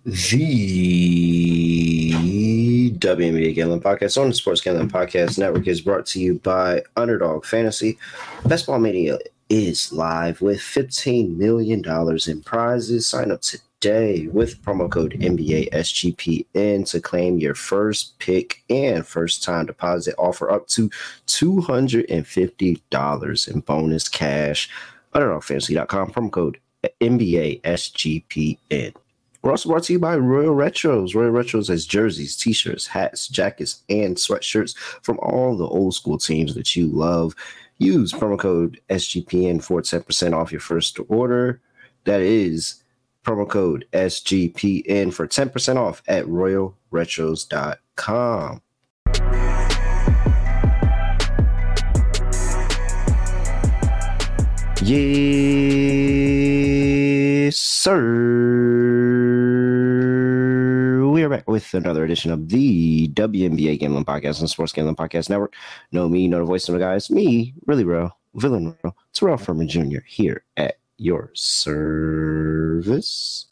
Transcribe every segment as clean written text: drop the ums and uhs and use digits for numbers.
The WNBA Gambling Podcast on the Sports Gambling Podcast Network is brought to you by Underdog Fantasy. Best Ball Mania is live with $15 million in prizes. Sign up today with promo code NBASGPN to claim your first pick and first time deposit offer up to $250 in bonus cash. UnderdogFantasy.com, promo code NBASGPN. We're also brought to you by Royal Retros. Royal Retros has jerseys, t-shirts, hats, jackets, and sweatshirts from all the old school teams that you love. Use promo code SGPN for 10% off your first order. That is promo code SGPN for 10% off at royalretros.com. Yes, sir. We are back with another edition of the WNBA Gambling Podcast on Sports Gambling Podcast Network. Know me, know the voice of the guys. Me, really real, villain real. Terrell Furman Jr. here at your service.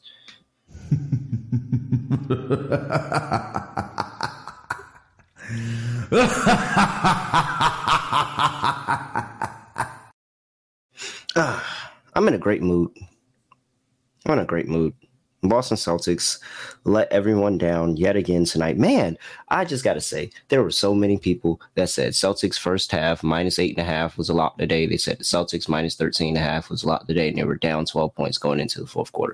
I'm in a great mood. Boston Celtics let everyone down yet again tonight. Man, I just got to say, there were so many people that said Celtics first half minus 8.5 was a lock today. They said the Celtics minus 13.5 was a lock today, and they were down 12 points going into the fourth quarter.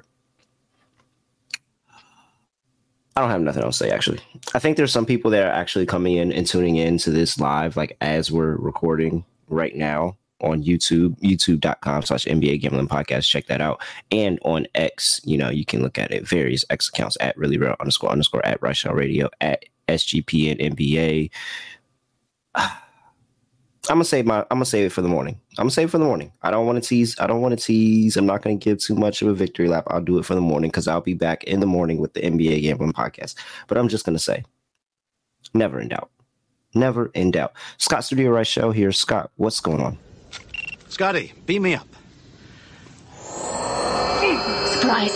I don't have nothing else to say, actually. I think there's some people that are actually coming in and tuning in to this live, like as we're recording right now on YouTube, youtube.com/NBA Gambling Podcast. Check that out. And on X, you can look at it. Various X accounts at really real __ at Rush Radio at SGPN NBA. I'm gonna save it for the morning. I don't want to tease. I'm not gonna give too much of a victory lap. I'll do it for the morning because I'll be back in the morning with the NBA Gambling Podcast. But I'm just gonna say, never in doubt. Scott Studio Right Show here. Scott, what's going on? Scotty, beam me up. Surprise.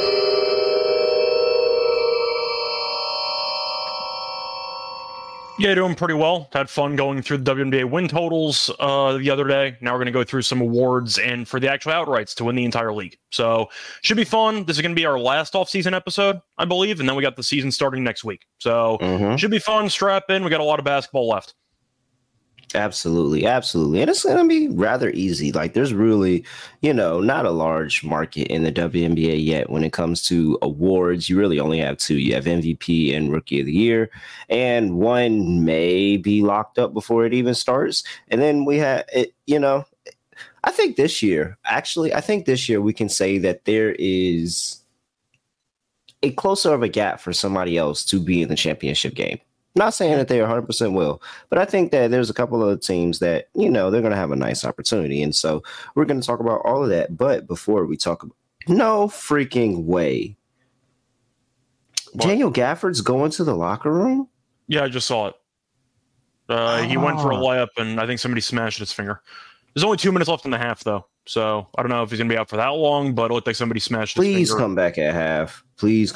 Yeah, doing pretty well. Had fun going through the WNBA win totals the other day. Now we're going to go through some awards and for the actual outrights to win the entire league. So should be fun. This is going to be our last off-season episode, I believe, and then we got the season starting next week. So should be fun. Strap in. We got a lot of basketball left. Absolutely. And it's going to be rather easy. Like, there's really, not a large market in the WNBA yet when it comes to awards. You really only have two. You have MVP and Rookie of the Year, and one may be locked up before it even starts. And then we have it, I think this year we can say that there is a closer of a gap for somebody else to be in the championship game. Not saying that they 100% will, but I think that there's a couple of teams that, they're going to have a nice opportunity. And so we're going to talk about all of that. But before we talk about, no freaking way. What? Daniel Gafford's going to the locker room? Yeah, I just saw it. He went for a layup, and I think somebody smashed his finger. There's only 2 minutes left in the half, though. So I don't know if he's going to be out for that long, but it looked like somebody smashed his finger. Please come back at half.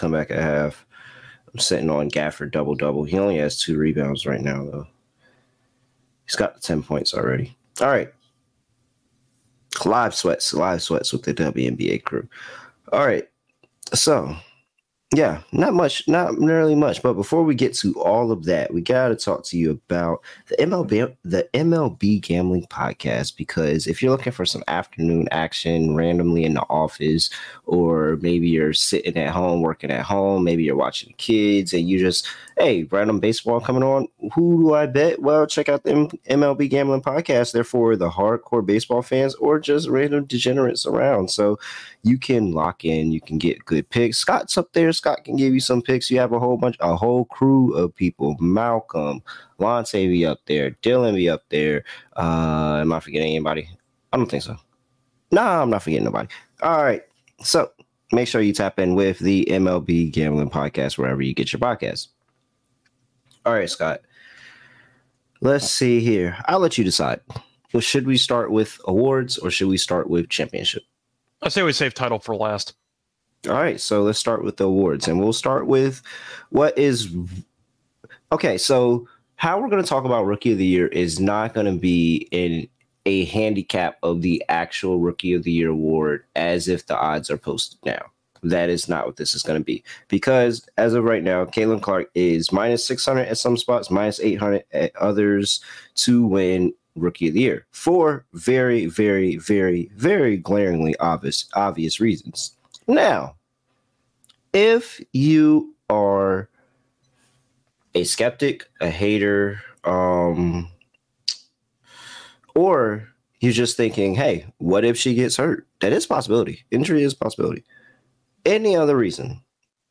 I'm sitting on Gafford double-double. He only has 2 rebounds right now, though. He's got 10 points already. All right. Live sweats with the WNBA crew. All right. So, yeah, not really much. But before we get to all of that, we got to talk to you about the MLB Gambling Podcast, because if you're looking for some afternoon action randomly in the office, or maybe you're sitting at home, working at home, maybe you're watching kids and you just, hey, random baseball coming on, who do I bet? Well, check out the MLB Gambling Podcast. They're for the hardcore baseball fans or just random degenerates around. So you can lock in, you can get good picks. Scott's up there. Scott can give you some picks. You have a whole crew of people. Malcolm, Lonte be up there. Dylan be up there. Am I forgetting anybody? I don't think so. No, I'm not forgetting nobody. All right. So make sure you tap in with the MLB Gambling Podcast wherever you get your podcasts. All right, Scott. Let's see here. I'll let you decide. Well, should we start with awards or should we start with championship? I say we save title for last. All right, so let's start with the awards, and we'll start with what is okay. So how we're going to talk about Rookie of the Year is not going to be in a handicap of the actual Rookie of the Year award as if the odds are posted now. That is not what this is going to be, because as of right now, Caitlin Clark is minus 600 at some spots, minus 800 at others to win Rookie of the Year for very, very, very, very glaringly obvious reasons. Now, if you are a skeptic, a hater, or you're just thinking, hey, what if she gets hurt? That is a possibility. Injury is a possibility. Any other reason,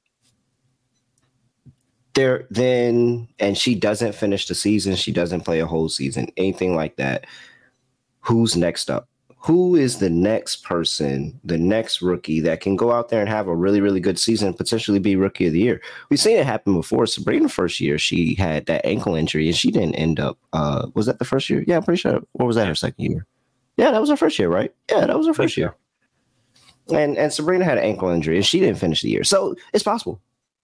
and she doesn't finish the season, she doesn't play a whole season, anything like that, who's next up? Who is the next person, the next rookie that can go out there and have a really, really good season, potentially be Rookie of the Year? We've seen it happen before. Sabrina, first year, she had that ankle injury and she didn't end up. Was that the first year? Yeah, I'm pretty sure. Or was that her second year? Yeah, that was her first year, right? Yeah, that was her first year. And Sabrina had an ankle injury and she didn't finish the year. So it's possible.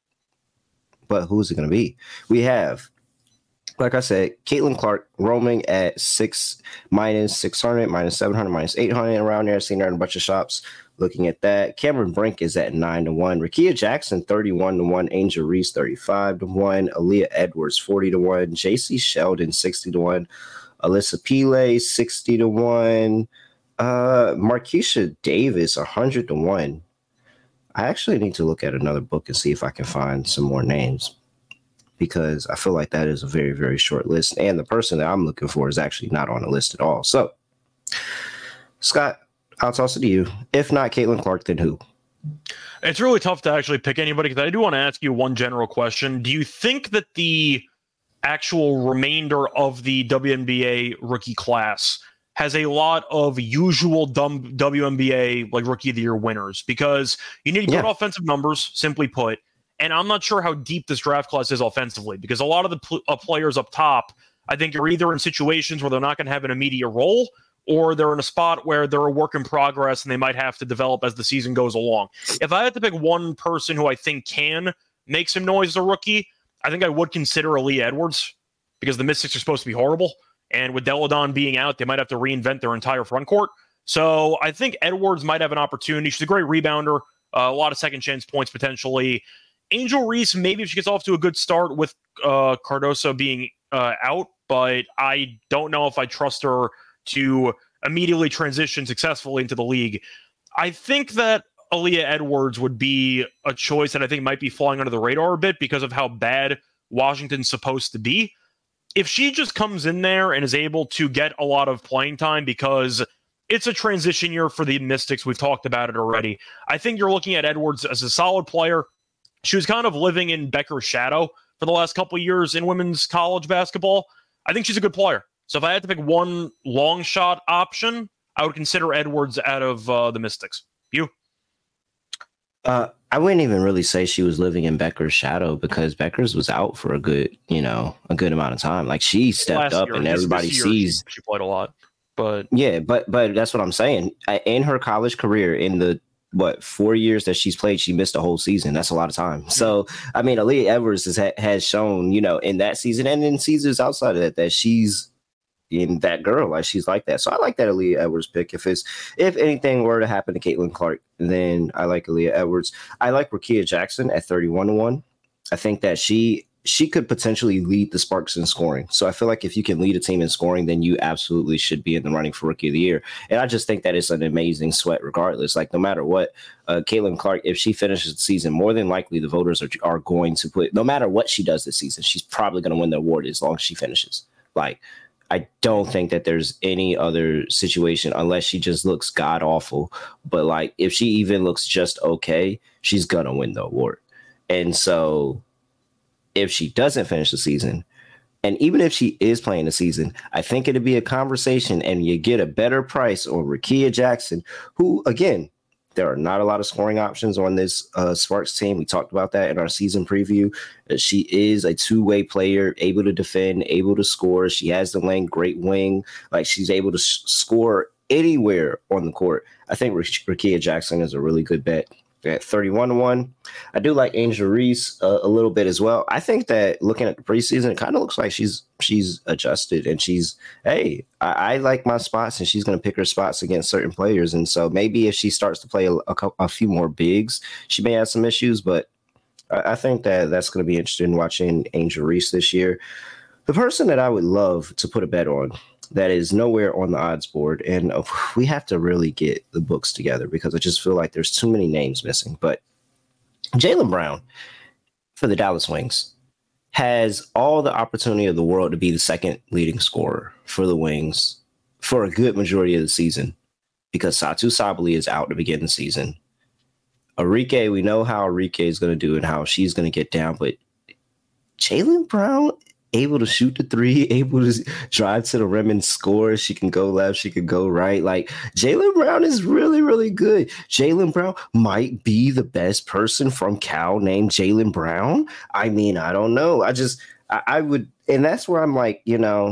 But who's it going to be? We have, like I said, Caitlin Clark roaming at minus 600, minus 700, minus 800 around there. Seen her in a bunch of shops looking at that. Cameron Brink is at 9-1. Rickea Jackson 31-1. Angel Reese 35-1. Aaliyah Edwards 40-1. JC Sheldon 60-1. Alyssa Pile 60-1. Marquisha Davis 100-1. I actually need to look at another book and see if I can find some more names, because I feel like that is a very, very short list. And the person that I'm looking for is actually not on the list at all. So, Scott, I'll toss it to you. If not Caitlin Clark, then who? It's really tough to actually pick anybody, because I do want to ask you one general question. Do you think that the actual remainder of the WNBA rookie class has a lot of usual WNBA like Rookie of the Year winners? Because you need good offensive numbers, simply put. And I'm not sure how deep this draft class is offensively, because a lot of the players up top, I think, are either in situations where they're not going to have an immediate role, or they're in a spot where they're a work in progress and they might have to develop as the season goes along. If I had to pick one person who I think can make some noise as a rookie, I think I would consider Aaliyah Edwards, because the Mystics are supposed to be horrible. And with Deladon being out, they might have to reinvent their entire front court. So I think Edwards might have an opportunity. She's a great rebounder, a lot of second chance points potentially. Angel Reese, maybe if she gets off to a good start with Cardoso being out, but I don't know if I trust her to immediately transition successfully into the league. I think that Aaliyah Edwards would be a choice that I think might be flying under the radar a bit because of how bad Washington's supposed to be. If she just comes in there and is able to get a lot of playing time, because it's a transition year for the Mystics, we've talked about it already, I think you're looking at Edwards as a solid player. She was kind of living in Becker's shadow for the last couple of years in women's college basketball. I think she's a good player. So if I had to pick one long shot option, I would consider Edwards out of the Mystics. You? I wouldn't even really say she was living in Becker's shadow, because Becker's was out for a good amount of time. Like, she stepped up and everybody sees she played a lot. But yeah, but that's what I'm saying. In her college career, in the 4 years that she's played, she missed a whole season. That's a lot of time. So, I mean, Aaliyah Edwards has shown, in that season and in seasons outside of that she's in that girl. Like, she's like that. So I like that Aaliyah Edwards pick. If anything were to happen to Caitlin Clark, then I like Aaliyah Edwards. I like Rickea Jackson at 31-1. I think that she could potentially lead the Sparks in scoring. So I feel like if you can lead a team in scoring, then you absolutely should be in the running for Rookie of the Year. And I just think that it's an amazing sweat regardless. Like, no matter what, Caitlin Clark, if she finishes the season, more than likely the voters are going to put, no matter what she does this season, she's probably going to win the award as long as she finishes. Like, I don't think that there's any other situation, unless she just looks god awful. But like, if she even looks just okay, she's going to win the award. And so if she doesn't finish the season, and even if she is playing the season, I think it'd be a conversation and you get a better price on Rickea Jackson, who, again, there are not a lot of scoring options on this Sparks team. We talked about that in our season preview. She is a two-way player, able to defend, able to score. She has the length, great wing. Like, she's able to score anywhere on the court. I think Rickea Jackson is a really good bet. at 31-1. I do like Angel Reese a little bit as well. I think that looking at the preseason, it kind of looks like she's adjusted, and I like my spots, and she's going to pick her spots against certain players. And so maybe if she starts to play a few more bigs, she may have some issues, but I think that that's going to be interesting watching Angel Reese this year. The person that I would love to put a bet on that is nowhere on the odds board, and we have to really get the books together because I just feel like there's too many names missing, but Jaylen Brown for the Dallas Wings has all the opportunity of the world to be the second leading scorer for the Wings for a good majority of the season because Satu Sabali is out to begin the season. Arike, we know how Arike is going to do and how she's going to get down, but Jaylen Brown able to shoot the three, able to drive to the rim and score. She can go left, she can go right. Like Jaylen Brown is really, really good. Jaylen Brown might be the best person from Cal named Jaylen Brown. I mean, I don't know. I would, and that's where I'm like,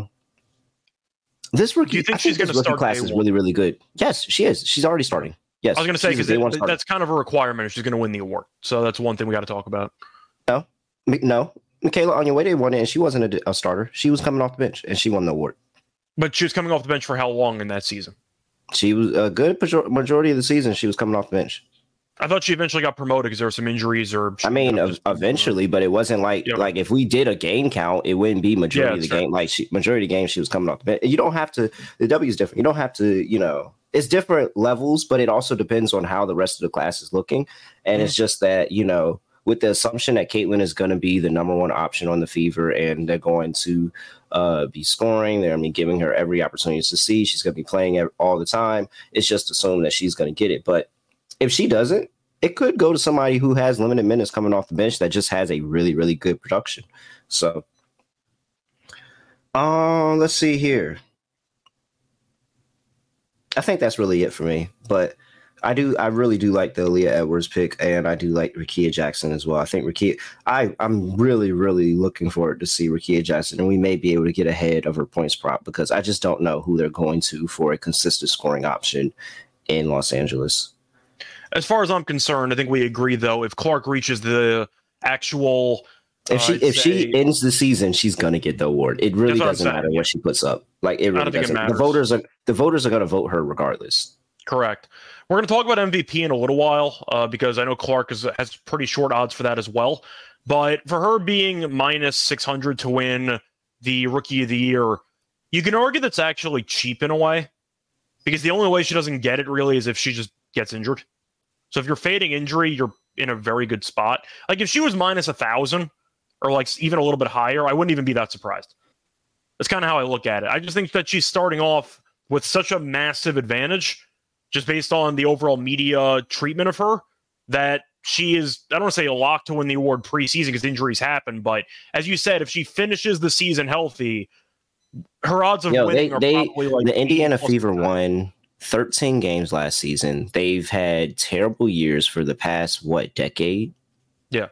this rookie. Do you think she's going to start class is really, really good? Yes, she is. She's already starting. Yes, I was going to say because that's kind of a requirement if she's going to win the award. So that's one thing we got to talk about. No. Michaela Onyenuede won it, and she wasn't a starter. She was coming off the bench, and she won the award. But she was coming off the bench for how long in that season? She was a good majority of the season. She was coming off the bench. I thought she eventually got promoted because there were some injuries, or eventually, but it wasn't like if we did a game count, it wouldn't be majority of the game. Like majority of the game, she was coming off the bench. You don't have to. The W is different. You don't have to. It's different levels, but it also depends on how the rest of the class is looking, and it's just that with the assumption that Caitlin is going to be the number one option on the Fever and they're going to be scoring, they're going to be giving her every opportunity to see. She's going to be playing all the time. It's just assumed that she's going to get it. But if she doesn't, it could go to somebody who has limited minutes coming off the bench that just has a really, really good production. So let's see here. I think that's really it for me. But I really do like the Aaliyah Edwards pick, and I do like Rickea Jackson as well. I think I'm really, really looking forward to see Rickea Jackson, and we may be able to get ahead of her points prop because I just don't know who they're going to for a consistent scoring option in Los Angeles. As far as I'm concerned, I think we agree, though, if Clark reaches the actual... If she ends the season, she's going to get the award. It really doesn't matter what she puts up. Like, it really doesn't. The voters are going to vote her regardless. Correct. We're going to talk about MVP in a little while because I know Clark has pretty short odds for that as well. But for her being minus 600 to win the Rookie of the Year, you can argue that's actually cheap in a way because the only way she doesn't get it really is if she just gets injured. So if you're fading injury, you're in a very good spot. Like if she was minus 1,000 or like even a little bit higher, I wouldn't even be that surprised. That's kind of how I look at it. I just think that she's starting off with such a massive advantage just based on the overall media treatment of her, that she is, I don't want to say a lock to win the award preseason because injuries happen, but as you said, if she finishes the season healthy, her odds of winning are probably like... The Indiana Fever won 13 games last season. They've had terrible years for the past, decade? Yeah.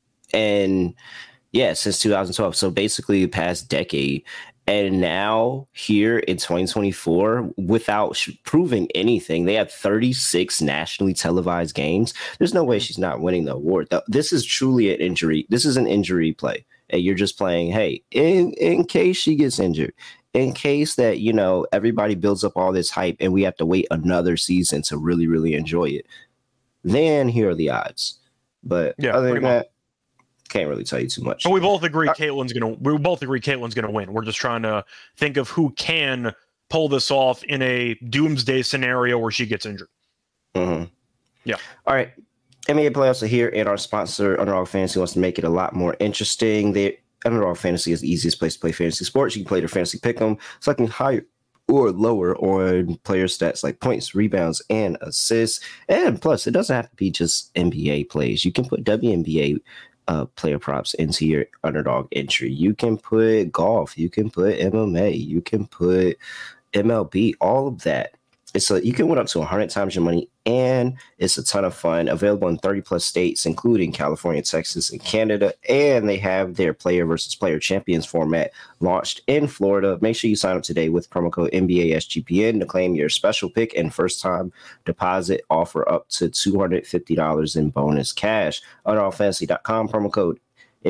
And since 2012. So basically the past decade. And now here in 2024, without proving anything, they have 36 nationally televised games. There's no way she's not winning the award. This is truly an injury. This is an injury play. And you're just playing, hey, in case she gets injured, in case that, everybody builds up all this hype and we have to wait another season to really, really enjoy it. Then here are the odds. But other than that, can't really tell you too much. But we both agree Caitlin's gonna win. We're just trying to think of who can pull this off in a doomsday scenario where she gets injured. Mm-hmm. Yeah. All right. NBA playoffs are here, and our sponsor, Underdog Fantasy, wants to make it a lot more interesting. Underdog Fantasy is the easiest place to play fantasy sports. You can play their fantasy pick'em, selecting higher or lower on player stats like points, rebounds, and assists. And plus, it doesn't have to be just NBA plays. You can put WNBA player props into your Underdog entry. You can put golf, you can put MMA, you can put MLB, all of that You can win up to 100 times your money, and it's a ton of fun. Available in 30 plus states, including California, Texas, and Canada. And they have their player versus player champions format launched in Florida. Make sure you sign up today with promo code NBASGPN to claim your special pick and first time deposit offer up to $250 in bonus cash. UnderDogFantasy.com, promo code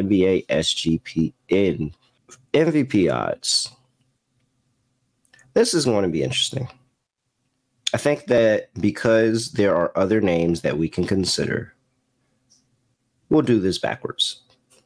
NBASGPN. MVP odds. This is going to be interesting. I think that because there are other names that we can consider, we'll do this backwards.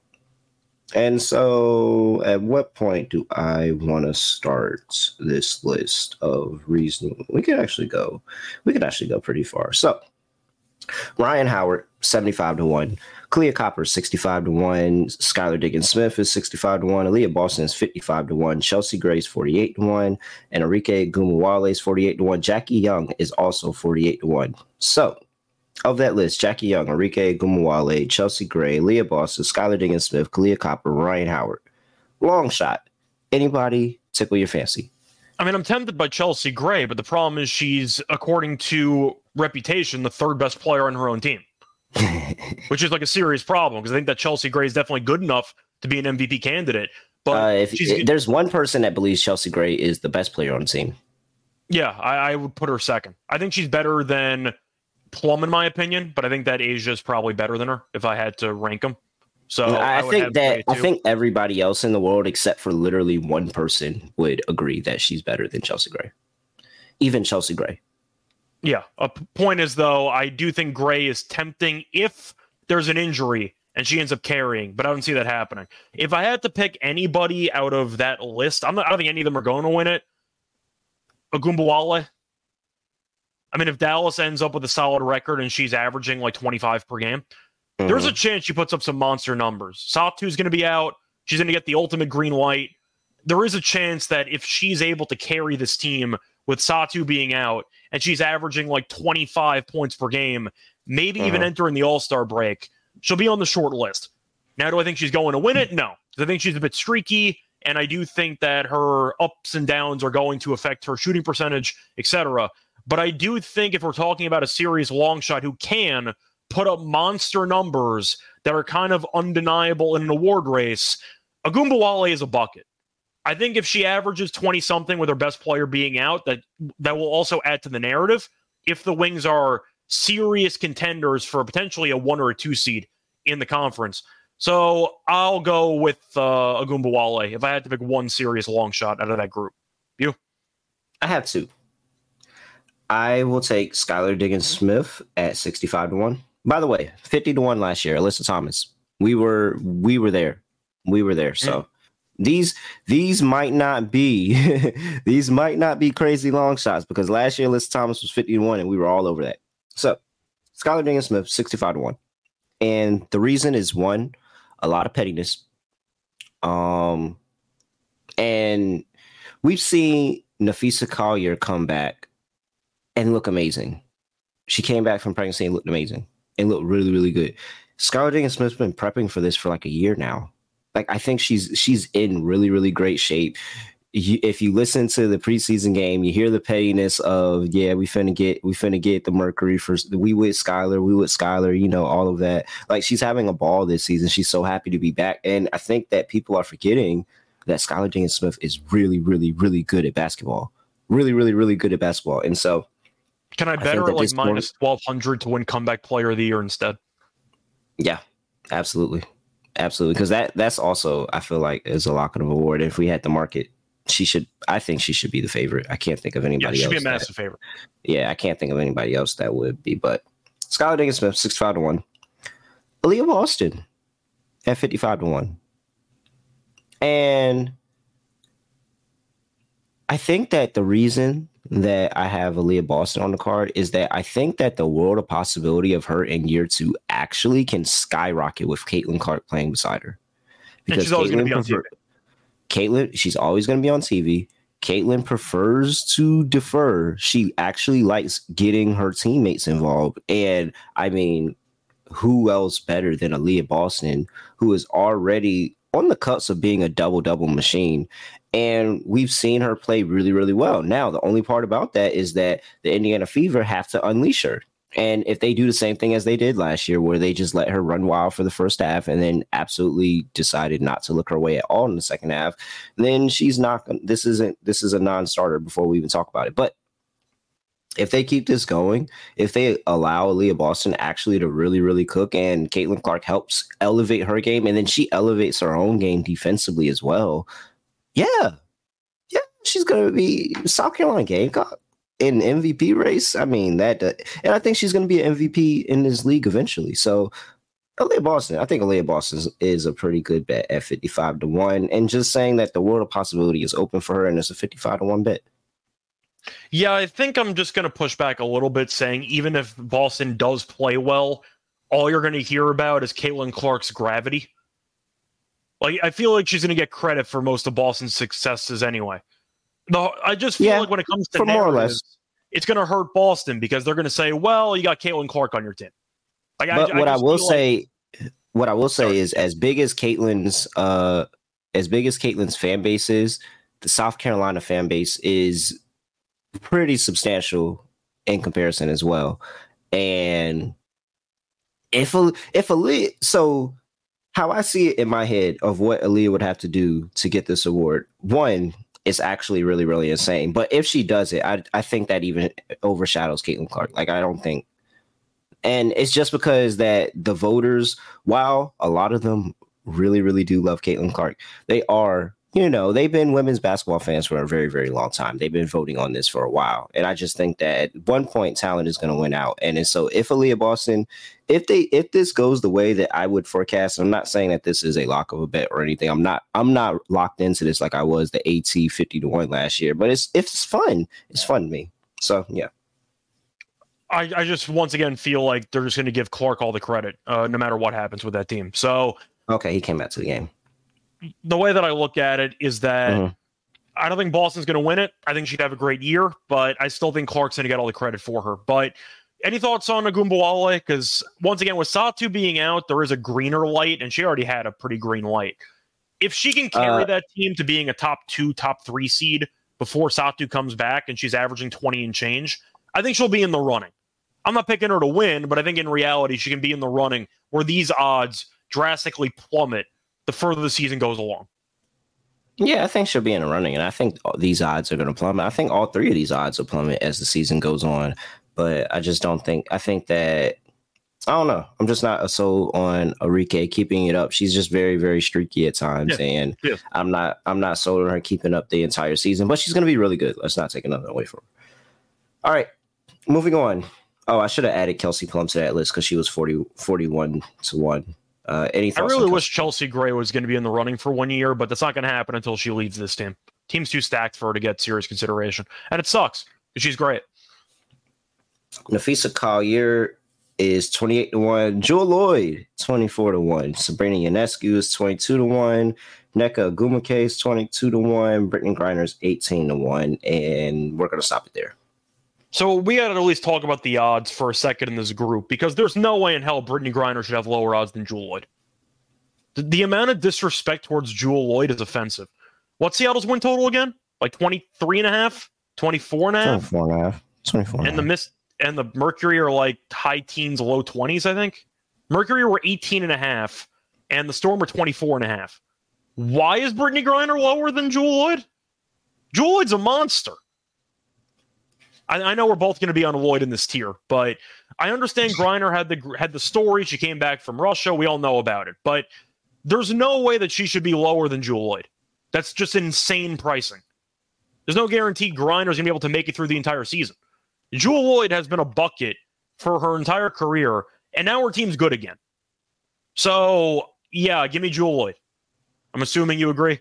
And so at what point do I want to start this list of reasonable? We could actually go pretty far. So Ryan Howard, 75-1. Kahleah Copper, 65-1. Skylar Diggins-Smith is 65-1. Aaliyah Boston is 55-1. Chelsea Gray is 48-1. And Arike Ogunbowale is 48-1. Jackie Young is also 48-1. So, of that list, Jackie Young, Arike Ogunbowale, Chelsea Gray, Aaliyah Boston, Skylar Diggins-Smith, Kahleah Copper, Ryan Howard. Long shot. Anybody tickle your fancy? I mean, I'm tempted by Chelsea Gray, but the problem is she's, according to reputation, the third best player on her own team, which is like a serious problem because I think that Chelsea Gray is definitely good enough to be an MVP candidate. But there's one person that believes Chelsea Gray is the best player on the team. Yeah, I would put her second. I think she's better than Plum in my opinion, but I think that Asia is probably better than her if I had to rank them. So I think everybody else in the world except for literally one person would agree that she's better than Chelsea Gray. Even Chelsea Gray. Yeah. A point is, though, I do think Gray is tempting if there's an injury and she ends up carrying, but I don't see that happening. If I had to pick anybody out of that list, I don't think any of them are going to win it. Ogunbowale. I mean, if Dallas ends up with a solid record and she's averaging like 25 per game, there's a chance she puts up some monster numbers. Satu's going to be out. She's going to get the ultimate green light. There is a chance that if she's able to carry this team with Satu being out and she's averaging like 25 points per game, maybe even entering the All-Star break, she'll be on the short list. Now, do I think she's going to win it? No. I think she's a bit streaky, and I do think that her ups and downs are going to affect her shooting percentage, etc. But I do think if we're talking about a serious long shot who can put up monster numbers that are kind of undeniable in an award race, Ogunbowale is a bucket. I think if she averages 20-something with her best player being out, that will also add to the narrative if the Wings are serious contenders for potentially a 1 or a 2 seed in the conference. So I'll go with Ogunbowale if I had to pick one serious long shot out of that group. You? I have two. I will take Skylar Diggins-Smith at 65-1. By the way, 50-1 last year. Alyssa Thomas. We were there. So these might not be crazy long shots because last year Alyssa Thomas was 50-1 and we were all over that. So Skylar Diggins-Smith 65-1, and the reason is one, a lot of pettiness. And we've seen Napheesa Collier come back and look amazing. She came back from pregnancy and looked amazing and looked really, really good. Skylar Diggins-Smith's been prepping for this for like a year now. Like, I think she's in really, really great shape. If you listen to the preseason game, you hear the pettiness of, yeah, we finna get the Mercury for we with Skylar, you know, all of that. Like, she's having a ball this season. She's so happy to be back. And I think that people are forgetting that Skylar Diggins-Smith is really, really, really good at basketball. Really, really, really good at basketball. And so can I bet her at like minus 1,200 to win comeback player of the year instead? Yeah, absolutely. Absolutely. Because that's also, I feel like, is a lock of award. If we had the market, I think she should be the favorite. I can't think of anybody else. She should be a massive favorite. Yeah, I can't think of anybody else that would be. But Skylar Diggins-Smith, 65-1. Aaliyah Boston at 55-1. And I think that the reason that I have Aaliyah Boston on the card is that I think that the world of possibility of her in year 2 actually can skyrocket with Caitlin Clark playing beside her. Because she's always going to be on TV. She's always going to be on TV. Caitlin prefers to defer. She actually likes getting her teammates involved. And I mean, who else better than Aaliyah Boston, who is already on the cusp of being a double machine. And we've seen her play really, really well. Now, the only part about that is that the Indiana Fever have to unleash her. And if they do the same thing as they did last year, where they just let her run wild for the first half and then absolutely decided not to look her way at all in the second half, then she's not. This is a non-starter before we even talk about it. But if they keep this going, if they allow Aaliyah Boston actually to really, really cook, and Caitlin Clark helps elevate her game, and then she elevates her own game defensively as well, yeah, she's gonna be South Carolina Gamecock in MVP race. I mean and I think she's gonna be an MVP in this league eventually. So Aaliyah Boston, I think Aaliyah Boston is a pretty good bet at 55-1, and just saying that the world of possibility is open for her, and it's a 55-1 bet. Yeah, I think I'm just going to push back a little bit, saying even if Boston does play well, all you're going to hear about is Caitlin Clark's gravity. Like, I feel like she's going to get credit for most of Boston's successes anyway. I just feel like when it comes to more or less, it's going to hurt Boston because they're going to say, "Well, you got Caitlin Clark on your team." Like, what I will say is, as big as Caitlin's fan base is, the South Carolina fan base is pretty substantial in comparison as well. And if Aaliyah, so how I see it in my head of what Aaliyah would have to do to get this award, one, it's actually really, really insane. But if she does it, I think that even overshadows Caitlin Clark. Like, I don't think, and it's just because that the voters, while a lot of them really, really do love Caitlin Clark, they are, they've been women's basketball fans for a very, very long time. They've been voting on this for a while. And I just think that at one point talent is going to win out. And so if Aaliyah Boston, if this goes the way that I would forecast, I'm not saying that this is a lock of a bet or anything. I'm not locked into this like I was the AT 50-1 last year, but it's fun. It's fun to me. So yeah. I just once again feel like they're just going to give Clark all the credit, no matter what happens with that team. So okay, he came back to the game. The way that I look at it is that I don't think Boston's going to win it. I think she'd have a great year, but I still think Clark's going to get all the credit for her. But any thoughts on Ogunbowale? Because once again, with Satu being out, there is a greener light, and she already had a pretty green light. If she can carry that team to being a top 2, top 3 seed before Satu comes back and she's averaging 20 and change, I think she'll be in the running. I'm not picking her to win, but I think in reality, she can be in the running where these odds drastically plummet the further the season goes along. Yeah, I think she'll be in the running, and I think these odds are going to plummet. I think all 3 of these odds will plummet as the season goes on, but I just don't think. I think that I don't know. I'm just not sold on Arike keeping it up. She's just very, very streaky at times, and I'm not sold on her keeping up the entire season. But she's going to be really good. Let's not take another away from her. All right, moving on. Oh, I should have added Kelsey Plum to that list because she was 41-1. I really wish Chelsea Gray was going to be in the running for 1 year, but that's not going to happen until she leaves this team. Team's too stacked for her to get serious consideration, and it sucks because she's great. Nafisa Collier is 28-1. Jewel Lloyd 24-1. Sabrina Ionescu is 22-1. Nneka Ogwumike is 22-1. Brittany Griner is 18-1, and we're gonna stop it there. So we got to at least talk about the odds for a second in this group, because there's no way in hell Brittany Griner should have lower odds than Jewel Lloyd. The amount of disrespect towards Jewel Lloyd is offensive. What's Seattle's win total again? Like 23.5? 24.5? 24.5. And the Mercury are like high teens, low 20s, I think. Mercury were 18.5, and the Storm were 24.5. Why is Brittany Griner lower than Jewel Lloyd? Jewel Lloyd's a monster. I know we're both going to be on Lloyd in this tier, but I understand Griner had the story. She came back from Russia. We all know about it. But there's no way that she should be lower than Jewel Lloyd. That's just insane pricing. There's no guarantee Griner's going to be able to make it through the entire season. Jewel Lloyd has been a bucket for her entire career, and now her team's good again. So, yeah, give me Jewel Lloyd. I'm assuming you agree.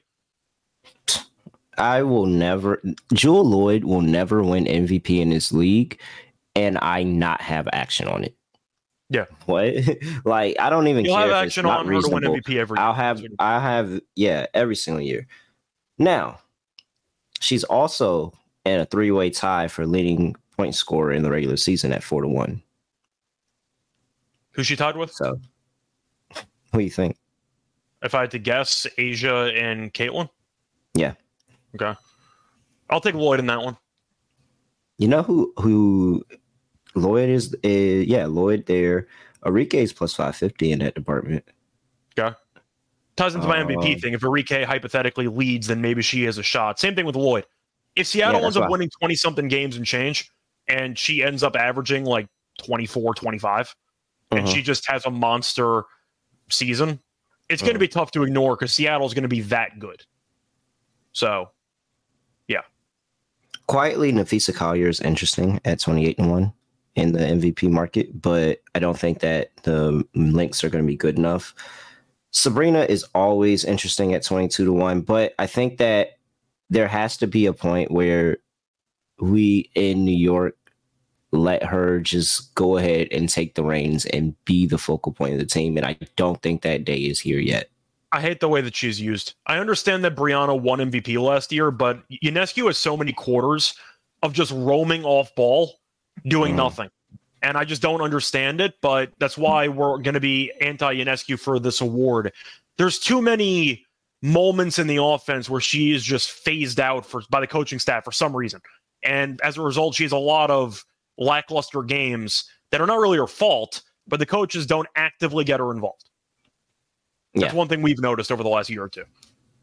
Jewel Lloyd will never win MVP in this league, and I not have action on it. Yeah. What? Like, I don't even You'll care have if action it's not on her reasonable. to win MVP every year. I have, every single year. Now, she's also in a 3-way tie for leading point scorer in the regular season at 4-1. Who's she tied with? So, what do you think? If I had to guess, Asia and Caitlin. Yeah. Okay. I'll take Lloyd in that one. You know who Lloyd is? Yeah, Lloyd there. Arike's plus 550 in that department. Okay. Ties into my MVP thing. If Arike hypothetically leads, then maybe she has a shot. Same thing with Lloyd. If Seattle ends up winning 20-something games and change, and she ends up averaging like 24, 25, and she just has a monster season, it's going to be tough to ignore because Seattle's going to be that good. So, yeah. Quietly, Nafisa Collier is interesting at 28-1 in the MVP market, but I don't think that the links are going to be good enough. Sabrina is always interesting at 22-1, but I think that there has to be a point where we in New York let her just go ahead and take the reins and be the focal point of the team. And I don't think that day is here yet. I hate the way that she's used. I understand that Brianna won MVP last year, but Ionescu has so many quarters of just roaming off ball, doing nothing. And I just don't understand it, but that's why we're going to be anti-Ionescu for this award. There's too many moments in the offense where she is just phased out by the coaching staff for some reason. And as a result, she has a lot of lackluster games that are not really her fault, but the coaches don't actively get her involved. That's one thing we've noticed over the last year or two.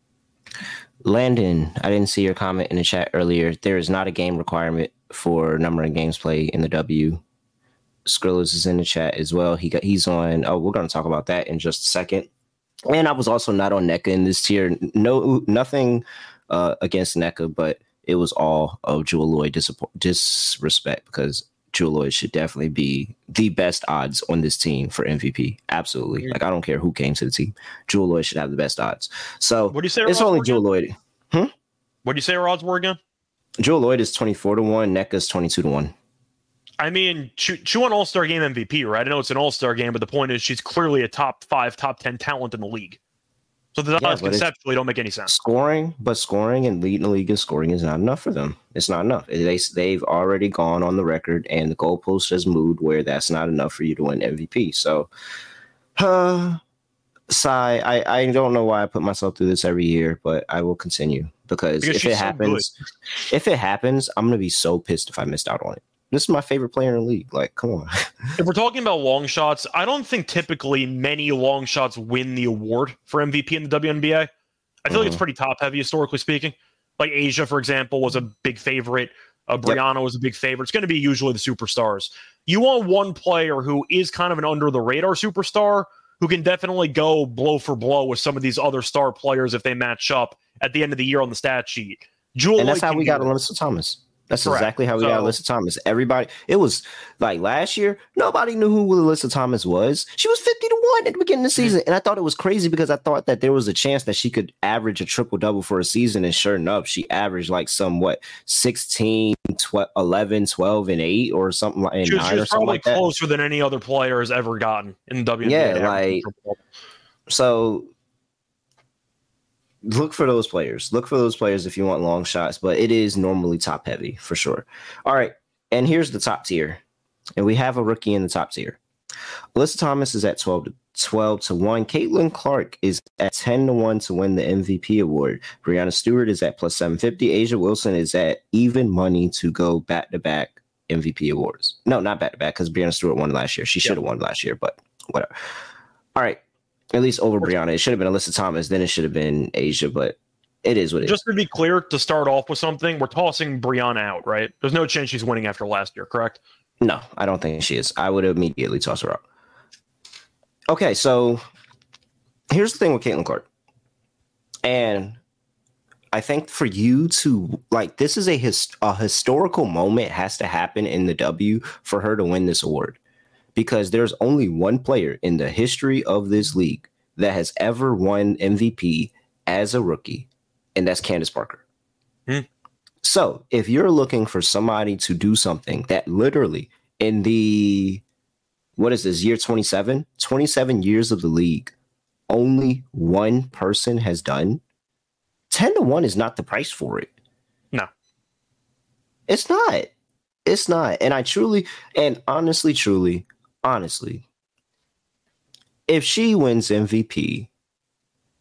Landon, I didn't see your comment in the chat earlier. There is not a game requirement for number of games played in the W. Skrillex is in the chat as well. He's on. Oh, we're going to talk about that in just a second. And I was also not on NECA in this tier. Nothing against NECA, but it was all of Jewell Loyd disrespect because Jewell Loyd should definitely be the best odds on this team for MVP. Absolutely. Like, I don't care who came to the team. Jewell Loyd should have the best odds. So what do you say? It's only Jewell Loyd. What do you say her odds were again? Jewell Loyd is 24-1. NECA's 22-1. I mean, she won All-Star Game MVP, right? I know it's an All-Star Game, but the point is she's clearly a top 5, top 10 talent in the league. So the odds conceptually don't make any sense. Scoring and leading the league in scoring is not enough for them. It's not enough. They've already gone on the record, and the goalpost has moved where that's not enough for you to win MVP. So, sigh. I don't know why I put myself through this every year, but I will continue because if it happens, I'm gonna be so pissed if I missed out on it. This is my favorite player in the league. Like, come on. If we're talking about long shots, I don't think typically many long shots win the award for MVP in the WNBA. I feel like it's pretty top heavy, historically speaking. Like Asia, for example, was a big favorite. Brianna was a big favorite. It's going to be usually the superstars. You want one player who is kind of an under the radar superstar who can definitely go blow for blow with some of these other star players if they match up at the end of the year on the stat sheet. And that's how we got Alyssa Thomas. That's correct. Exactly how we got Alyssa Thomas. Everybody, it was like last year, nobody knew who Alyssa Thomas was. She was 50-1 at the beginning of the season. And I thought it was crazy because I thought that there was a chance that she could average a triple-double for a season. And sure enough, she averaged like 16, 11, 12, and 8 or something like that. She was probably closer than any other player has ever gotten in the WNBA. Yeah, so look for those players. Look for those players if you want long shots, but it is normally top heavy for sure. All right. And here's the top tier. And we have a rookie in the top tier. Alyssa Thomas is at 12-1. Caitlin Clark is at 10-1 to win the MVP award. Breanna Stewart is at plus 750. Asia Wilson is at even money to go back-to-back MVP awards. No, not back-to-back because Breanna Stewart won last year. She should have won last year, but whatever. All right. At least over Brianna. It should have been Alyssa Thomas. Then it should have been Asia, but it is what it is. Just to be clear, to start off with something, we're tossing Brianna out, right? There's no chance she's winning after last year, correct? No, I don't think she is. I would immediately toss her out. Okay, so here's the thing with Caitlin Clark. And I think for you to, like, this is a historical moment has to happen in the W for her to win this award. Because there's only one player in the history of this league that has ever won MVP as a rookie, and that's Candace Parker. So if you're looking for somebody to do something that literally in the, what is this, year 27 years of the league, only one person has done, 10-1 is not the price for it. No. It's not. It's not. And I truly, and honestly, if she wins MVP,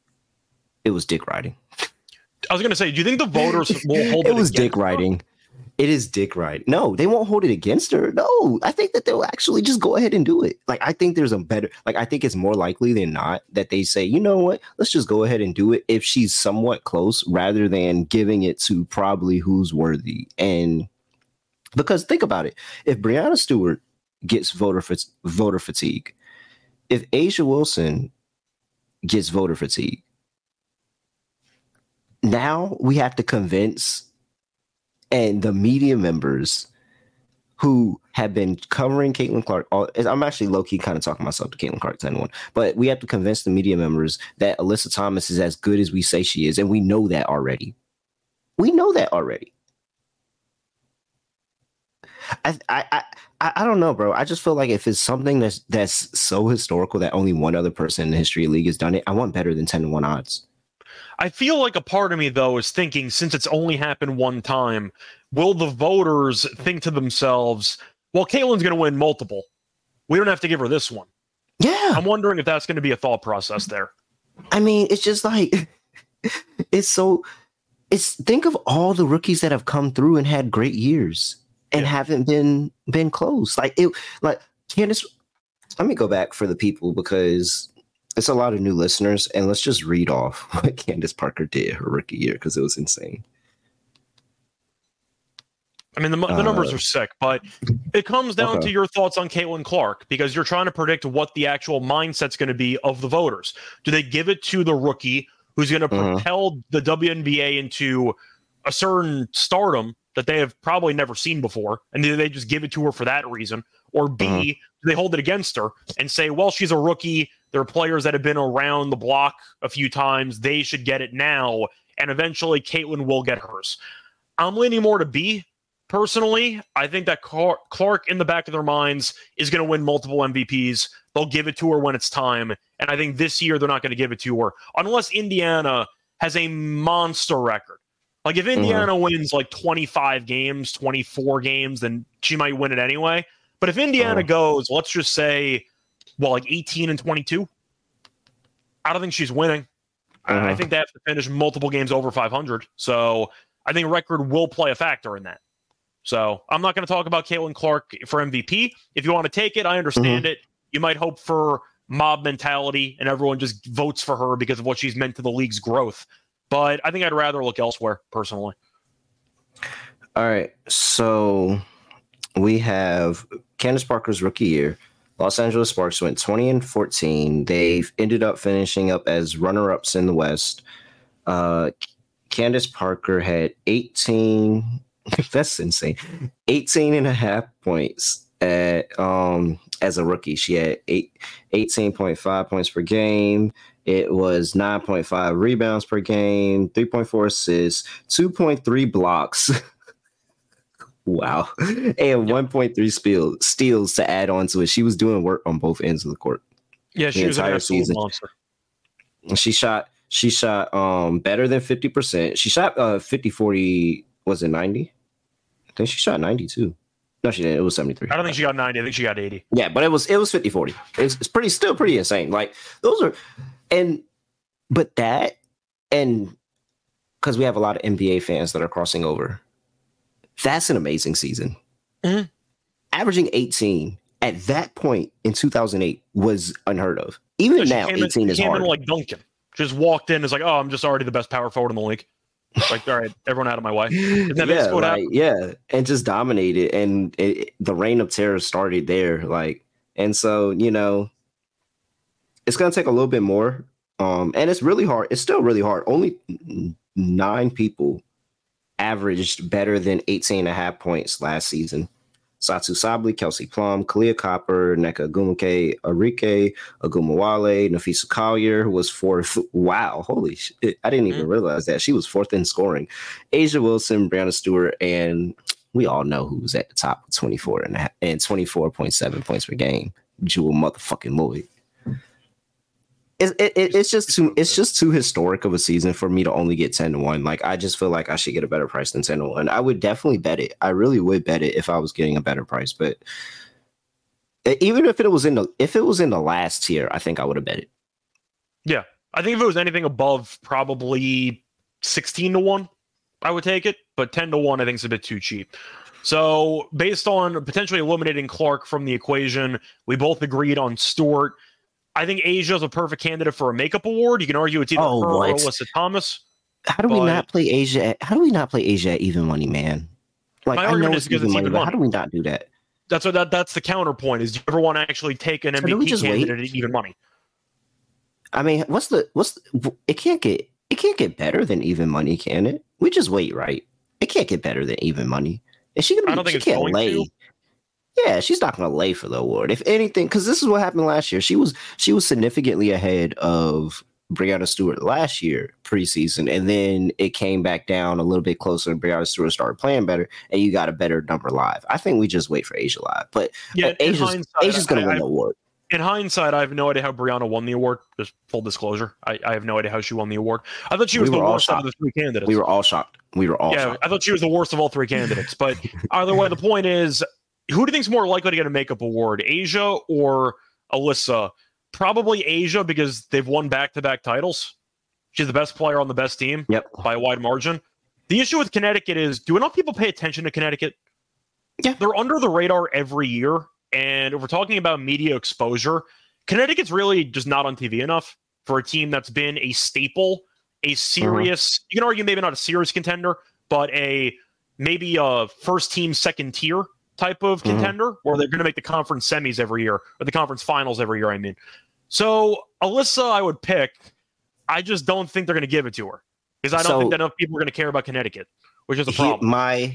It was dick riding. I was going to say, do you think the voters will hold it? It was dick riding. It is dick riding. No, they won't hold it against her. No, I think that they'll actually just go ahead and do it. Like, I think there's a better, like, I think it's more likely than not that they say, you know what, let's just go ahead and do it if she's somewhat close rather than giving it to probably who's worthy. And because think about it, if Breanna Stewart gets voter fatigue, if A'ja Wilson gets voter fatigue, now we have to convince and the media members who have been covering Caitlin Clark, I'm actually low-key kind of talking myself to Caitlin Clark 10-1, but we have to convince the media members that Alyssa Thomas is as good as we say she is, and we know that already. We know that already. I don't know, bro. I just feel like if it's something that's so historical that only one other person in the history of the league has done it, I want better than 10-1 odds. I feel like a part of me, though, is thinking, since it's only happened one time, will the voters think to themselves, well, Caitlin's going to win multiple. We don't have to give her this one. Yeah. I'm wondering if that's going to be a thought process there. I mean, it's just like, think of all the rookies that have come through and had great years and haven't been close. Like Candace, let me go back for the people because it's a lot of new listeners, and let's just read off what Candace Parker did her rookie year because it was insane. I mean, the numbers are sick, but it comes down to your thoughts on Caitlin Clark because you're trying to predict what the actual mindset's going to be of the voters. Do they give it to the rookie who's going to propel the WNBA into a certain stardom that they have probably never seen before, and do they just give it to her for that reason? Or B, do they hold it against her and say, well, she's a rookie, there are players that have been around the block a few times, they should get it now, and eventually Caitlin will get hers. I'm leaning more to B, personally. I think that Clark, in the back of their minds, is going to win multiple MVPs. They'll give it to her when it's time, and I think this year they're not going to give it to her, unless Indiana has a monster record. Like, if Indiana wins like 25 games, 24 games, then she might win it anyway. But if Indiana goes, let's just say, well, like 18 and 22, I don't think she's winning. I think they have to finish multiple games over 500. So I think record will play a factor in that. So I'm not going to talk about Caitlin Clark for MVP. If you want to take it, I understand it. You might hope for mob mentality and everyone just votes for her because of what she's meant to the league's growth. But I think I'd rather look elsewhere, personally. All right. So we have Candace Parker's rookie year. Los Angeles Sparks went 20-14. They ended up finishing up as runner-ups in the West. Candace Parker had 18. That's insane. 18 and a half points at as a rookie. She had 18.5 points per game. It was 9.5 rebounds per game, 3.4 assists, 2.3 blocks. Wow. And 1.3 steals to add on to it. She was doing work on both ends of the court. Yeah, she was an absolute monster. She shot better than 50%. She shot 50-40, was it 90? I think she shot 92. No, she didn't. It was 73. I don't think she got 90. I think she got 80. Yeah, but it was 50-40. It's still pretty insane. Like, those are, but that, and because we have a lot of NBA fans that are crossing over, that's an amazing season. Averaging 18 at that point in 2008 was unheard of. Even now, 18 is hard. Came in like Duncan. Just walked in, is like, oh, I'm just already the best power forward in the league. Like, all right, everyone out of my way. And just dominated. And the reign of terror started there. Like, and so, it's going to take a little bit more. And it's really hard. It's still really hard. Only 9 people averaged better than 18 and a half points last season. Satu Sabli, Kelsey Plum, Kalia Copper, Nneka Ogwumike, Arike Ogumawale, Nafisa Collier, who was 4th. Wow, holy shit. I didn't even realize that. She was 4th in scoring. A'ja Wilson, Breanna Stewart, and we all know who's at the top with 24 and 24.7 points per game. Jewel motherfucking Lloyd. It's just too historic of a season for me to only get 10-1. Like, I just feel like I should get a better price than 10-1. I would definitely bet it. I really would bet it if I was getting a better price. But even if it was in the last tier, I think I would have bet it. Yeah, I think if it was anything above probably 16-1, I would take it. But 10-1, I think is a bit too cheap. So based on potentially eliminating Clark from the equation, we both agreed on Stewart. I think Asia is a perfect candidate for a makeup award. You can argue it's either her or Alyssa Thomas. How do we not play Asia? How do we not play Asia at even money, man? Like, I know it's even money, but how do we not do that? That's the counterpoint. Is, do you ever want to actually take an MVP candidate at even money? I mean, it can't get better than even money, can it? We just wait, right? It can't get better than even money. Is she gonna? I don't think it's going to. Yeah, she's not going to lay for the award. If anything, because this is what happened last year. She was significantly ahead of Breanna Stewart last year preseason, and then it came back down a little bit closer, and Breanna Stewart started playing better, and you got a better number live. I think we just wait for Asia live, but yeah, Asia's going to win the award. In hindsight, I have no idea how Breanna won the award. Just full disclosure, I have no idea how she won the award. I thought she was the worst out of the three candidates. We were all shocked. Shocked. I thought she was the worst of all three candidates. But either way, the point is, who do you think is more likely to get a makeup award, Asia or Alyssa? Probably Asia, because they've won back-to-back titles. She's the best player on the best team by a wide margin. The issue with Connecticut is, do enough people pay attention to Connecticut? Yeah. They're under the radar every year. And if we're talking about media exposure, Connecticut's really just not on TV enough for a team that's been a staple, a serious, you can argue maybe not a serious contender, but maybe a first team, second tier type of contender, where they're going to make the conference semis every year, or the conference finals every year, I mean. So Alyssa, I would pick. I just don't think they're going to give it to her, because I don't think that enough people are going to care about Connecticut, which is a problem.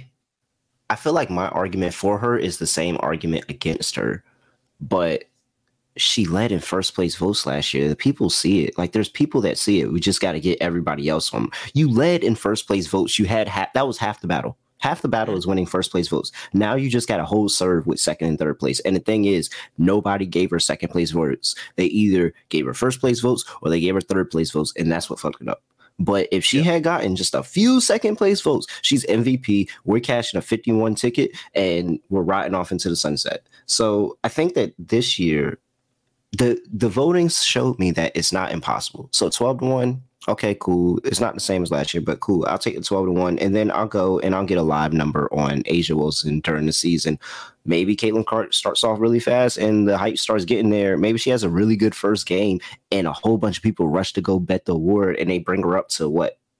I feel like my argument for her is the same argument against her, but she led in first place votes last year. The people see it. Like, there's people that see it. We just got to get everybody else on. You led in first place votes. You had that was half the battle. Half the battle is winning first place votes. Now you just got a whole serve with second and third place. And the thing is, nobody gave her second place votes. They either gave her first place votes or they gave her third place votes. And that's what fucked it up. But if she had gotten just a few second place votes, she's MVP. We're cashing a 51 ticket and we're riding off into the sunset. So I think that this year, the voting showed me that it's not impossible. So 12-1. Okay, cool. It's not the same as last year, but cool. I'll take the 12-1, and then I'll go and I'll get a live number on Asia Wilson during the season. Maybe Caitlin Clark starts off really fast and the hype starts getting there. Maybe she has a really good first game and a whole bunch of people rush to go bet the award, and they bring her up to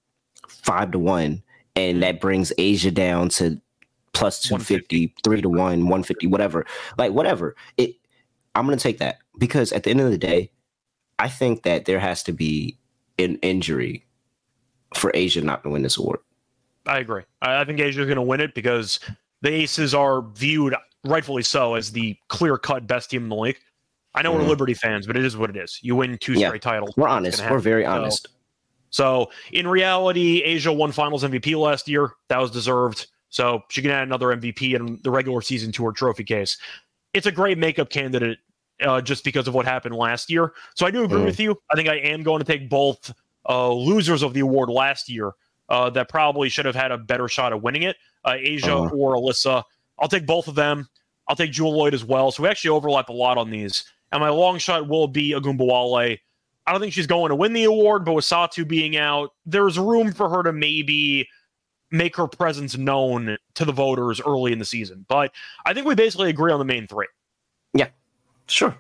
5-1, and that brings Asia down to plus 250, 3-1, 150, whatever. Like, whatever. I'm going to take that, because at the end of the day, I think that there has to be an injury for Asia not to win this award. I agree. I think Asia's going to win it because the Aces are viewed, rightfully so, as the clear-cut best team in the league. I know we're Liberty fans, but it is what it is. You win two straight titles. We're honest. We're very honest. So, in reality, Asia won Finals MVP last year. That was deserved. So, she can add another MVP in the regular season to her trophy case. It's a great makeup candidate just because of what happened last year. So I do agree with you. I think I am going to take both losers of the award last year that probably should have had a better shot at winning it, Asia or Alyssa. I'll take both of them. I'll take Jewel Lloyd as well. So we actually overlap a lot on these. And my long shot will be Agumbawale. I don't think she's going to win the award, but with Satu being out, there's room for her to maybe make her presence known to the voters early in the season. But I think we basically agree on the main three. Yeah. Sure.